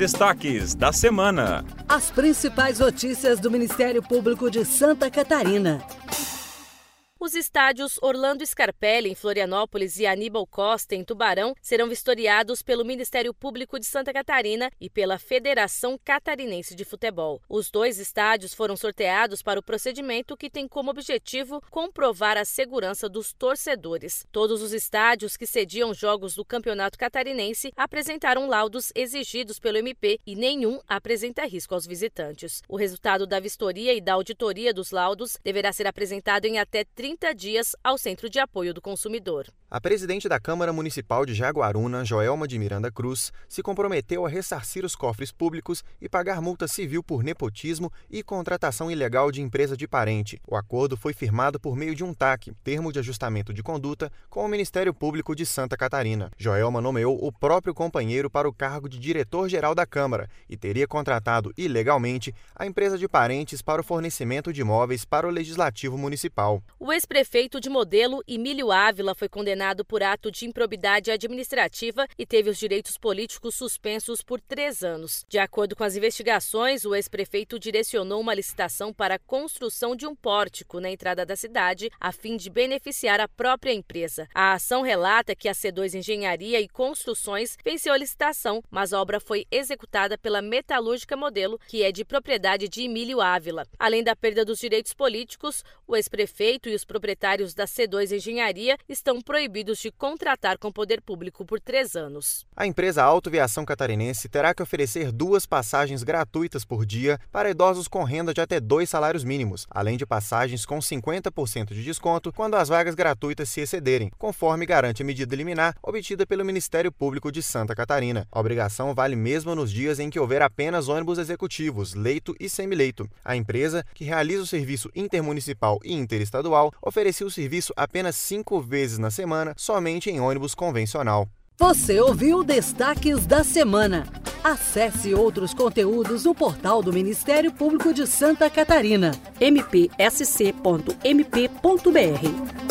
destaques da semana. As principais notícias do Ministério Público de Santa Catarina. Os estádios Orlando Scarpelli, em Florianópolis, e Aníbal Costa, em Tubarão, serão vistoriados pelo Ministério Público de Santa Catarina e pela Federação Catarinense de Futebol. Os dois estádios foram sorteados para o procedimento que tem como objetivo comprovar a segurança dos torcedores. Todos os estádios que sediam jogos do Campeonato Catarinense apresentaram laudos exigidos pelo MP e nenhum apresenta risco aos visitantes. O resultado da vistoria e da auditoria dos laudos deverá ser apresentado em até 30 dias ao Centro de Apoio do Consumidor. A presidente da Câmara Municipal de Jaguaruna, Joelma de Miranda Cruz, se comprometeu a ressarcir os cofres públicos e pagar multa civil por nepotismo e contratação ilegal de empresa de parente. O acordo foi firmado por meio de um TAC, termo de ajustamento de conduta, com o Ministério Público de Santa Catarina. Joelma nomeou o próprio companheiro para o cargo de diretor-geral da Câmara e teria contratado ilegalmente a empresa de parentes para o fornecimento de imóveis para o Legislativo Municipal. O ex-prefeito de Modelo, Emílio Ávila, foi condenado por ato de improbidade administrativa e teve os direitos políticos suspensos por 3 anos. De acordo com as investigações, o ex-prefeito direcionou uma licitação para a construção de um pórtico na entrada da cidade, a fim de beneficiar a própria empresa. A ação relata que a C2 Engenharia e Construções venceu a licitação, mas a obra foi executada pela Metalúrgica Modelo, que é de propriedade de Emílio Ávila. Além da perda dos direitos políticos, o ex-prefeito e os proprietários da C2 Engenharia estão proibidos de contratar com o poder público por 3 anos. A empresa Autoviação Catarinense terá que oferecer 2 passagens gratuitas por dia para idosos com renda de até 2 salários mínimos, além de passagens com 50% de desconto quando as vagas gratuitas se excederem, conforme garante a medida liminar obtida pelo Ministério Público de Santa Catarina. A obrigação vale mesmo nos dias em que houver apenas ônibus executivos, leito e semileito. A empresa, que realiza o serviço intermunicipal e interestadual, oferecia o serviço apenas 5 vezes na semana, somente em ônibus convencional. Você ouviu Destaques da Semana. Acesse outros conteúdos no portal do Ministério Público de Santa Catarina, mpsc.mp.br.